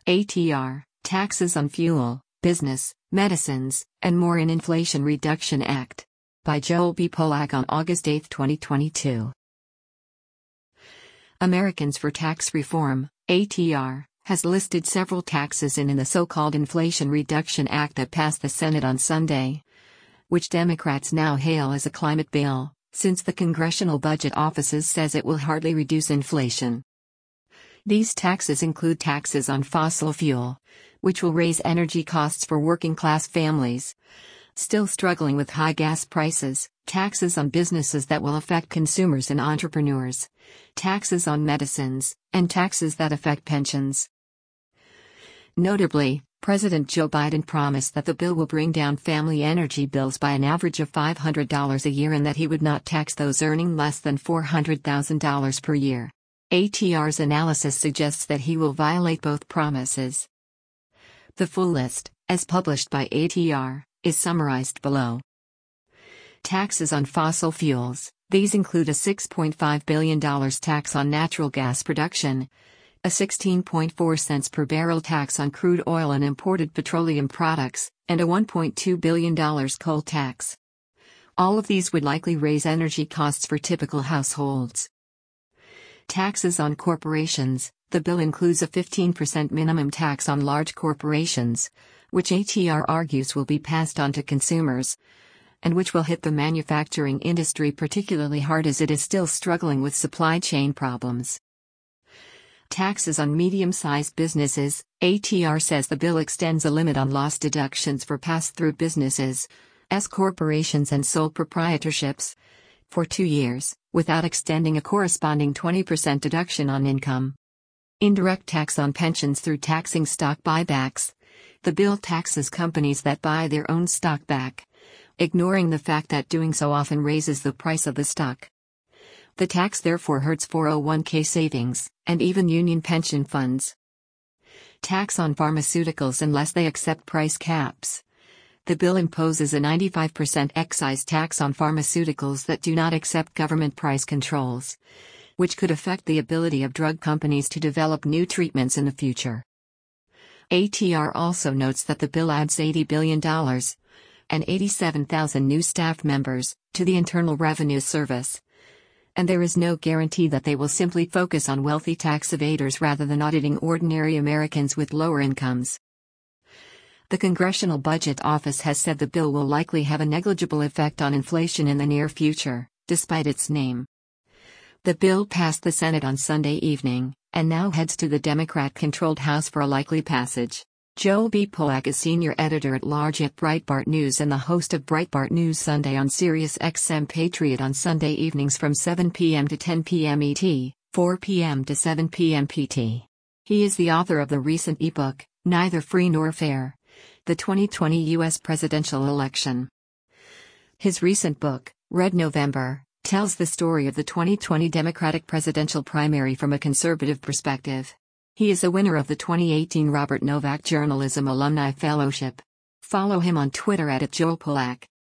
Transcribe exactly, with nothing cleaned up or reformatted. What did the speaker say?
A T R, Taxes on Fuel, Business, Medicines, and More in Inflation Reduction Act. By Joel B. Polak on August eighth, twenty twenty-two. Americans for Tax Reform, A T R, has listed several taxes in, in the so-called Inflation Reduction Act that passed the Senate on Sunday, which Democrats now hail as a climate bill, since the Congressional Budget Office says it will hardly reduce inflation. These taxes include taxes on fossil fuel, which will raise energy costs for working-class families still struggling with high gas prices, taxes on businesses that will affect consumers and entrepreneurs, taxes on medicines, and taxes that affect pensions. Notably, President Joe Biden promised that the bill will bring down family energy bills by an average of five hundred dollars a year and that he would not tax those earning less than four hundred thousand dollars per year. A T R's analysis suggests that he will violate both promises. The full list, as published by A T R, is summarized below. Taxes on fossil fuels. These include a six point five billion dollars tax on natural gas production, a sixteen point four cents per barrel tax on crude oil and imported petroleum products, and a one point two billion dollars coal tax. All of these would likely raise energy costs for typical households. Taxes on corporations. The bill includes a fifteen percent minimum tax on large corporations, which A T R argues will be passed on to consumers, and which will hit the manufacturing industry particularly hard as it is still struggling with supply chain problems. Taxes on medium-sized businesses. A T R says the bill extends a limit on loss deductions for pass-through businesses, S corporations and sole proprietorships, for two years, without extending a corresponding twenty percent deduction on income. Indirect tax on pensions through taxing stock buybacks. The bill taxes companies that buy their own stock back, ignoring the fact that doing so often raises the price of the stock. The tax therefore hurts four oh one k savings, and even union pension funds. Tax on pharmaceuticals unless they accept price caps. The bill imposes a ninety-five percent excise tax on pharmaceuticals that do not accept government price controls, which could affect the ability of drug companies to develop new treatments in the future. A T R also notes that the bill adds eighty billion dollars and eighty-seven thousand new staff members to the Internal Revenue Service, and there is no guarantee that they will simply focus on wealthy tax evaders rather than auditing ordinary Americans with lower incomes. The Congressional Budget Office has said the bill will likely have a negligible effect on inflation in the near future, despite its name. The bill passed the Senate on Sunday evening, and now heads to the Democrat-controlled House for a likely passage. Joel B. Polak is senior editor-at-large at Breitbart News and the host of Breitbart News Sunday on Sirius X M Patriot on Sunday evenings from seven p m to ten p m E T, four p m to seven p m P T. He is the author of the recent ebook, Neither Free Nor Fair: The twenty twenty U S Presidential Election. His recent book, Red November, tells the story of the twenty twenty Democratic presidential primary from a conservative perspective. He is a winner of the twenty eighteen Robert Novak Journalism Alumni Fellowship. Follow him on Twitter at Joel Polak.